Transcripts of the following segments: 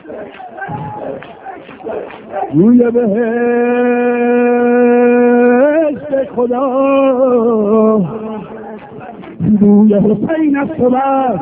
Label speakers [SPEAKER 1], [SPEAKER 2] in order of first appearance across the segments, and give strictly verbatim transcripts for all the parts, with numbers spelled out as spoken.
[SPEAKER 1] روی بهشت خدا روی حسین از تو بر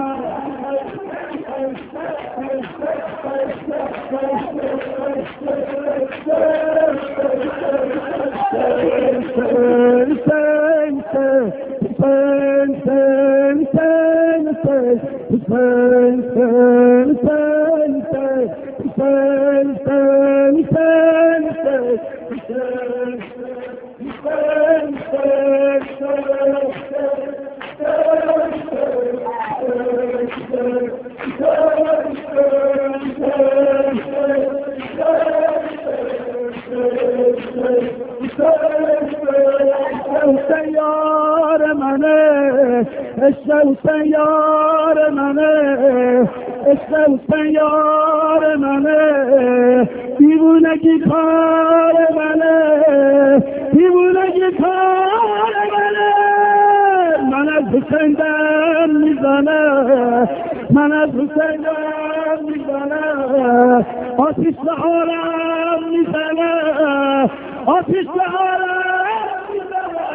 [SPEAKER 1] حسین یار منه، عشق حسین یار منه، دیوونگی کار منه، دیوونگی کار منه. من از حسین دم میزنه، من از حسین دم میزنه، آتیش به عالم میزنه، آتیش به عالم میزنه.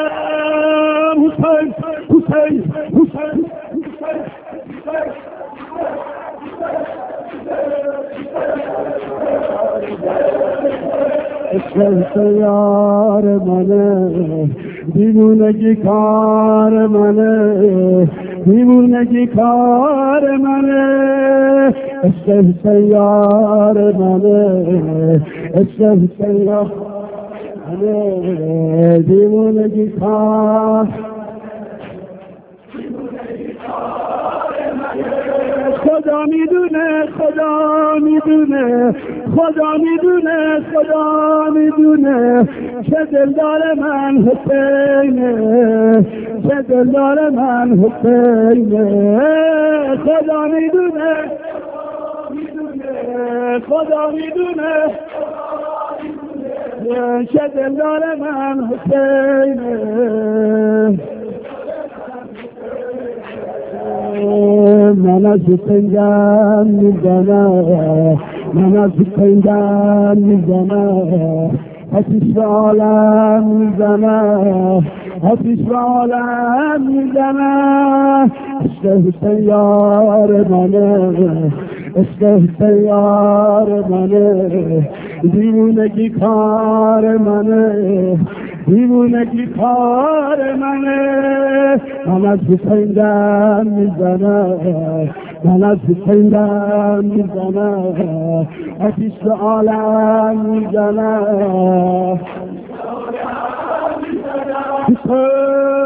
[SPEAKER 1] حسین حسین حسین عشق یار منه، دیوونگی کار منه، دیوونگی کار منه. عشق یار منه، عشق یار منه، دیوونگی کار. خدا میدونه، خدا میدونه، خدا میدونه، خدا میدونه چه دلدار من حسینه، چه دلدار من حسینه. خدا میدونه، خدا میدونه چه دلدار من حسینه. من از حسین دم میزنم، من از حسین دم میزنم، آتیش به عالم میزنم، آتیش به عالم میزنم. عشق حسین یار منه، عشق حسین یار منه، دیوونگی کار منه، دیوونگی کار منه. من از حسین دم میزنم، من از حسین دم میزنم، آتیش به عالم میزنم. حسین